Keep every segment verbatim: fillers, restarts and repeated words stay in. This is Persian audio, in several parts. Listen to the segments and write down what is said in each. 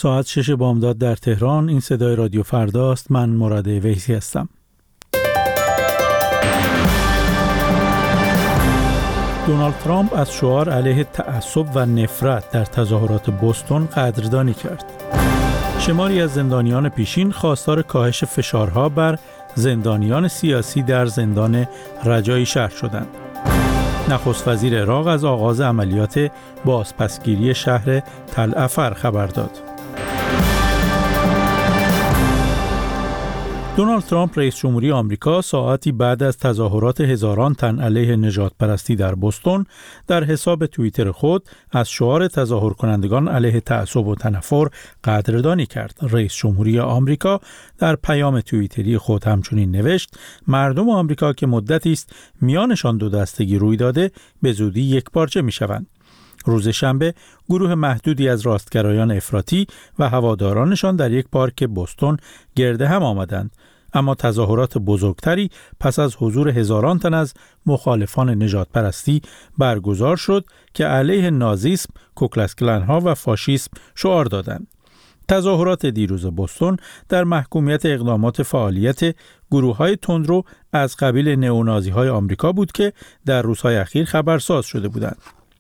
ساعت شش بامداد در تهران. این صدای رادیو فرداست. من مراد ویسی هستم. دونالد ترامپ از شعار علیه تعصب و نفرت در تظاهرات بوستون قدردانی کرد. شماری از زندانیان پیشین خواستار کاهش فشارها بر زندانیان سیاسی در زندان رجایی شهر شدند. نخست وزیر عراق از آغاز عملیات بازپسگیری شهر تل افر خبر داد. دونالد ترامپ رئیس جمهوری آمریکا ساعتی بعد از تظاهرات هزاران تن علیه نژاد پرستی در بوستون در حساب توییتر خود از شعار تظاهر کنندگان علیه تعصب و تنفر قدردانی کرد. رئیس جمهوری آمریکا در پیام توییتری خود همچنین نوشت: مردم آمریکا که مدتی است میانشان دو دستگی روی داده به زودی یکپارچه میشوند. روز شنبه گروه محدودی از راستگرایان افراطی و هوادارانشان در یک پارک بوستون گرد هم آمدند، اما تظاهرات بزرگتری پس از حضور هزاران تن از مخالفان نژاد پرستی برگزار شد که علیه نازیسم، کوکلکس کلان‌ها و فاشیسم شعار دادند. تظاهرات دیروز بوستون در محکومیت اقدامات فعالیت گروه‌های تندرو از قبیل نئونازی‌های آمریکا بود که در روزهای اخیر خبرساز شده بودند.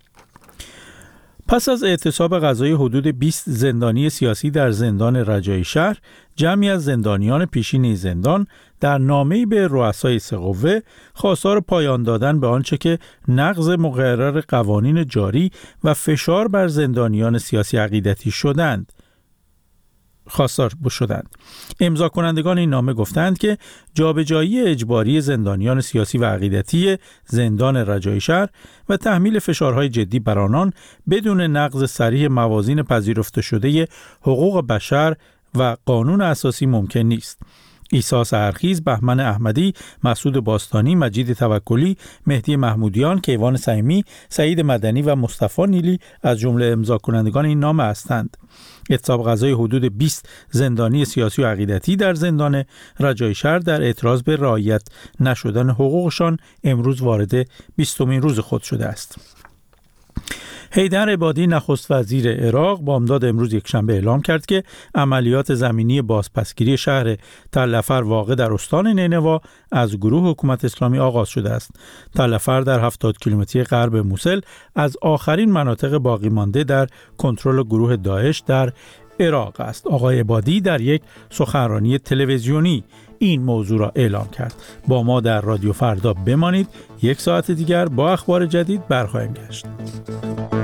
پس از اعتصاب قضایی حدود بیست زندانی سیاسی در زندان رجایی شهر، جمعی از زندانیان پیشین زندان در نامه‌ای به رؤسای سه قوه خواستار پایان دادن به آنچه که نقض مقرر قوانین جاری و فشار بر زندانیان سیاسی عقیدتی شدند خواستار شدند. امضا کنندگان این نامه گفتند که جابجایی اجباری زندانیان سیاسی و عقیدتی زندان رجایی شهر و تحمیل فشارهای جدی بر آنان بدون نقض صریح موازین پذیرفته شده حقوق بشر و قانون اساسی ممکن نیست. عیسی سحرخیز، بهمن احمدی، مسعود باستانی، مجید توکلی، مهدی محمودیان، کیوان سیمی، سعید مدنی و مصطفی نیلی از جمله امضا کنندگان این نامه هستند. اعتصاب قضایی حدود بیست زندانی سیاسی و عقیدتی در زندان رجایی شهر در اعتراض به رعایت نشدن حقوقشان امروز وارد بیستمین روز خود شده است. حیدر عبادی نخست وزیر عراق بامداد امروز یکشنبه اعلام کرد که عملیات زمینی بازپسگیری شهر تل افر واقع در استان نینوا از گروه حکومت اسلامی آغاز شده است. تل افر در هفتاد کیلومتری غرب موصل از آخرین مناطق باقی مانده در کنترل گروه داعش در عراق است. آقای عبادی در یک سخنرانی تلویزیونی این موضوع را اعلام کرد. با ما در رادیو فردا بمانید. یک ساعت دیگر با اخبار جدید برخواهیم گشت.